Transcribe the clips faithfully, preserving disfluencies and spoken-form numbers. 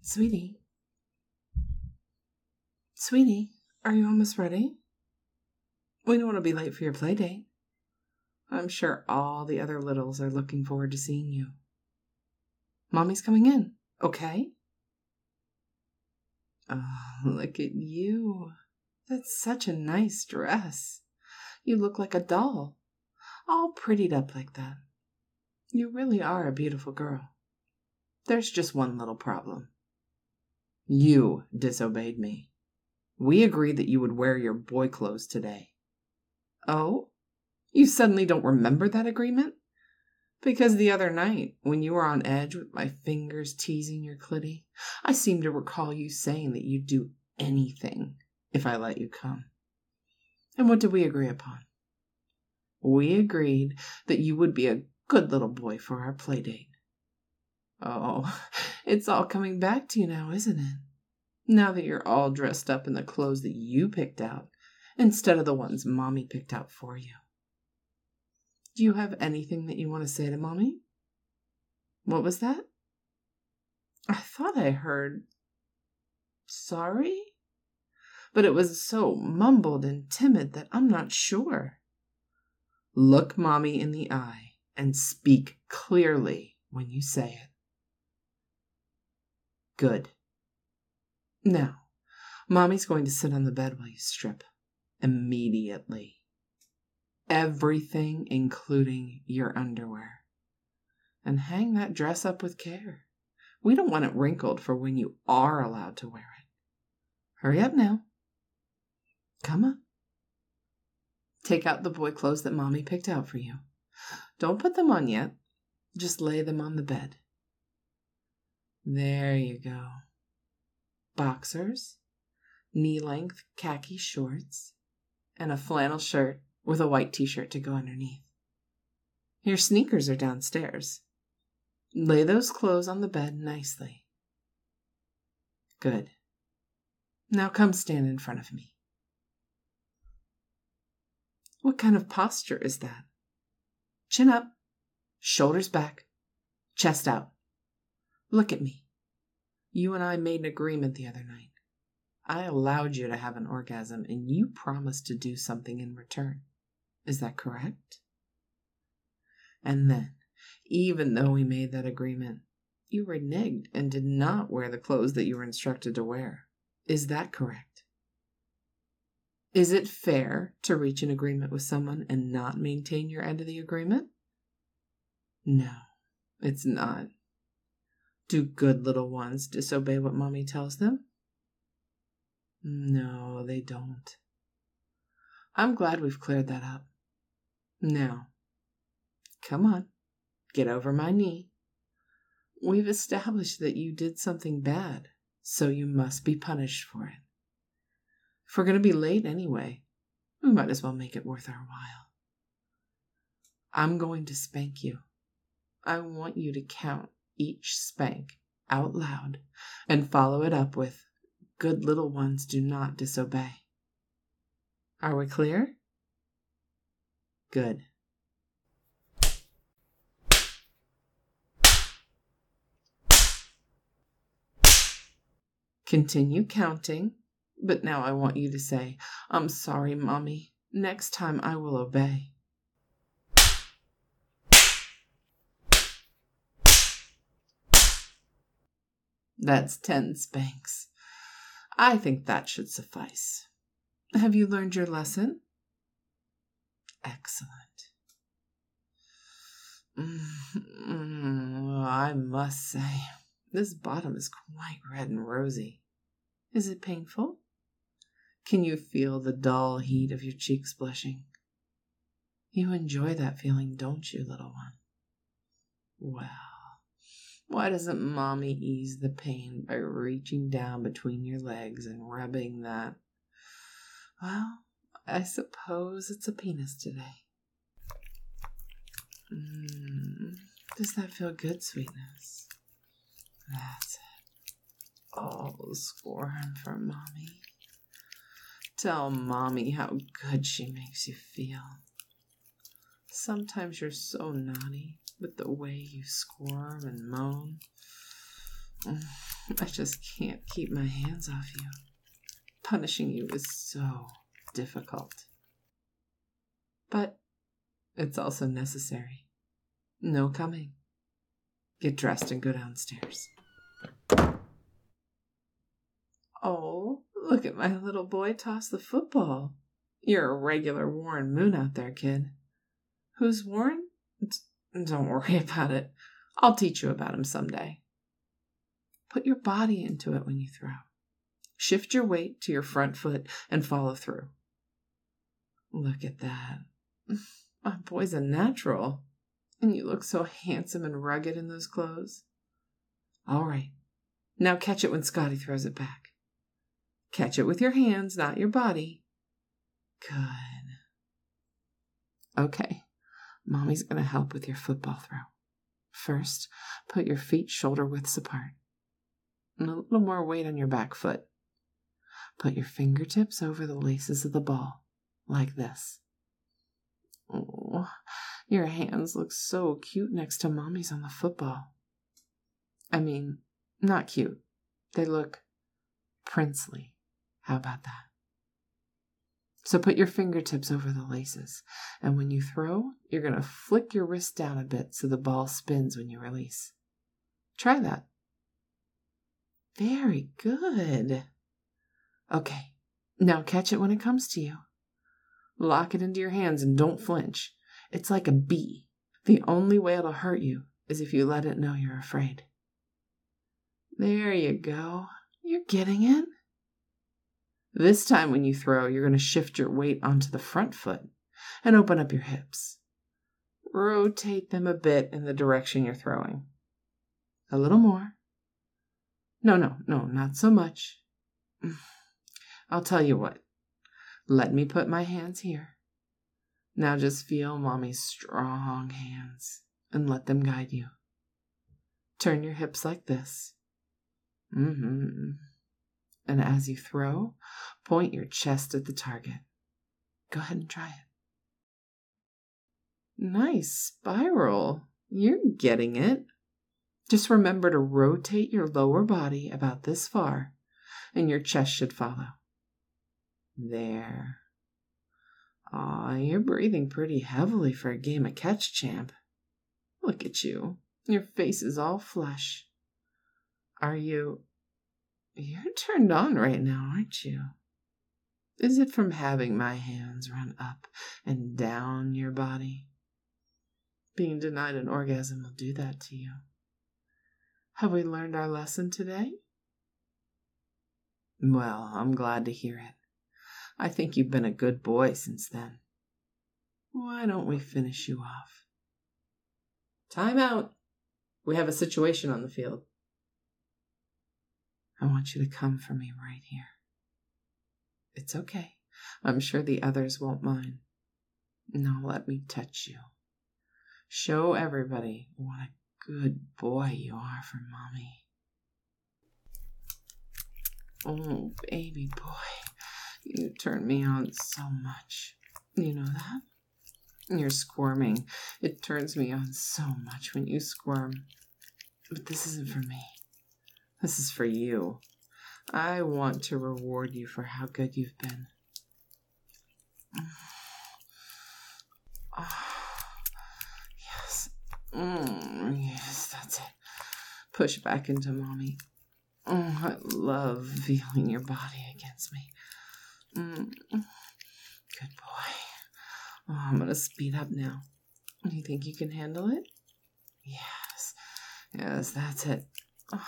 Sweetie? Sweetie, are you almost ready? We don't want to be late for your play date. I'm sure all the other littles are looking forward to seeing you. Mommy's coming in, okay? Oh, look at you. That's such a nice dress. You look like a doll, all prettied up like that. You really are a beautiful girl. There's just one little problem. You disobeyed me. We agreed that you would wear your boy clothes today. Oh? You suddenly don't remember that agreement? Because the other night, when you were on edge with my fingers teasing your clitty, I seem to recall you saying that you'd do anything if I let you come. And what did we agree upon? We agreed that you would be a good little boy for our play date. Oh, it's all coming back to you now, isn't it? Now that you're all dressed up in the clothes that you picked out, instead of the ones Mommy picked out for you. Do you have anything that you want to say to Mommy? What was that? I thought I heard sorry? But it was so mumbled and timid that I'm not sure. Look Mommy in the eye and speak clearly when you say it. Good. Now, Mommy's going to sit on the bed while you strip. Immediately. Everything, including your underwear. And hang that dress up with care. We don't want it wrinkled for when you are allowed to wear it. Hurry up now. Come on. Take out the boy clothes that Mommy picked out for you. Don't put them on yet. Just lay them on the bed. There you go. Boxers, knee-length khaki shorts, and a flannel shirt with a white t-shirt to go underneath. Your sneakers are downstairs. Lay those clothes on the bed nicely. Good. Now come stand in front of me. What kind of posture is that? Chin up, shoulders back, chest out. Look at me. You and I made an agreement the other night. I allowed you to have an orgasm, and you promised to do something in return. Is that correct? And then, even though we made that agreement, you reneged and did not wear the clothes that you were instructed to wear. Is that correct? Is it fair to reach an agreement with someone and not maintain your end of the agreement? No, it's not. Do good little ones disobey what Mommy tells them? No, they don't. I'm glad we've cleared that up. Now, come on, get over my knee. We've established that you did something bad, so you must be punished for it. If we're going to be late anyway, we might as well make it worth our while. I'm going to spank you. I want you to count each spank out loud and follow it up with, good little ones do not disobey. Are we clear? Good. Continue counting, but now I want you to say, I'm sorry, Mommy. Next time I will obey. That's ten spanks. I think that should suffice. Have you learned your lesson? Excellent. Mm, I must say, this bottom is quite red and rosy. Is it painful? Can you feel the dull heat of your cheeks blushing? You enjoy that feeling, don't you, little one? Well, why doesn't Mommy ease the pain by reaching down between your legs and rubbing that? Well, I suppose it's a penis today. Mm, does that feel good, sweetness? That's it. Oh, squirm for Mommy. Tell Mommy how good she makes you feel. Sometimes you're so naughty with the way you squirm and moan. I just can't keep my hands off you. Punishing you is so difficult. But it's also necessary. No coming. Get dressed and go downstairs. Oh, look at my little boy toss the football. You're a regular Warren Moon out there, kid. Who's Warren? Don't worry about it. I'll teach you about him someday. Put your body into it when you throw. Shift your weight to your front foot and follow through. Look at that. My boy's a natural. And you look so handsome and rugged in those clothes. All right. Now catch it when Scotty throws it back. Catch it with your hands, not your body. Good. Okay. Mommy's going to help with your football throw. First, put your feet shoulder widths apart. And a little more weight on your back foot. Put your fingertips over the laces of the ball, like this. Oh, your hands look so cute next to Mommy's on the football. I mean, not cute. They look princely. How about that? So put your fingertips over the laces, and when you throw, you're going to flick your wrist down a bit so the ball spins when you release. Try that. Very good. Okay, now catch it when it comes to you. Lock it into your hands and don't flinch. It's like a bee. The only way it'll hurt you is if you let it know you're afraid. There you go. You're getting it. This time when you throw, you're going to shift your weight onto the front foot and open up your hips. Rotate them a bit in the direction you're throwing. A little more. No, no, no, not so much. I'll tell you what. Let me put my hands here. Now just feel Mommy's strong hands and let them guide you. Turn your hips like this. Mm-hmm. And as you throw, point your chest at the target. Go ahead and try it. Nice spiral. You're getting it. Just remember to rotate your lower body about this far, and your chest should follow. There. Aw, you're breathing pretty heavily for a game of catch, champ. Look at you. Your face is all flush. Are you... You're turned on right now, aren't you? Is it from having my hands run up and down your body? Being denied an orgasm will do that to you. Have we learned our lesson today? Well, I'm glad to hear it. I think you've been a good boy since then. Why don't we finish you off? Time out. We have a situation on the field. I want you to come for me right here. It's okay. I'm sure the others won't mind. Now let me touch you. Show everybody what a good boy you are for Mommy. Oh, baby boy. You turn me on so much. You know that? You're squirming. It turns me on so much when you squirm. But this isn't for me. This is for you. I want to reward you for how good you've been. Oh, yes. Mm, yes, that's it. Push back into Mommy. Oh, I love feeling your body against me. Mm, good boy. Oh, I'm going to speed up now. You think you can handle it? Yes. Yes, that's it. Oh,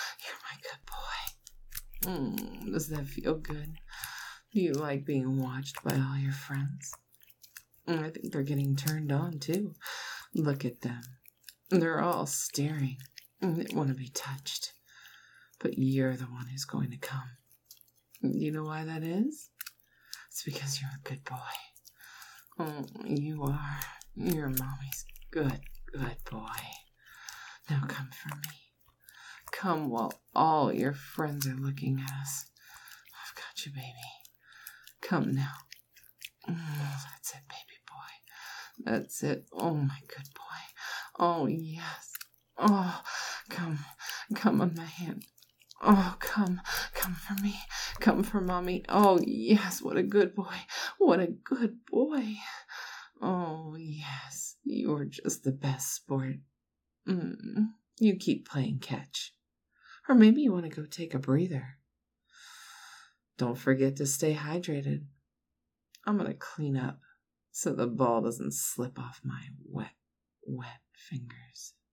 you're my good boy. Mm, does that feel good? Do you like being watched by all your friends? I think they're getting turned on, too. Look at them. They're all staring. They want to be touched. But you're the one who's going to come. You know why that is? It's because you're a good boy. Oh, you are. You're Mommy's good, good boy. Now come for me. Come while all your friends are looking at us. I've got you, baby. Come now. Oh, that's it, baby boy. That's it. Oh, my good boy. Oh, yes. Oh, come. Come on my hand. Oh, come, come for me. Come for mommy. Oh, yes, what a good boy. What a good boy. Oh, yes, you're just the best sport. Mm, you keep playing catch. Or maybe you want to go take a breather. Don't forget to stay hydrated. I'm going to clean up so the ball doesn't slip off my wet, wet fingers.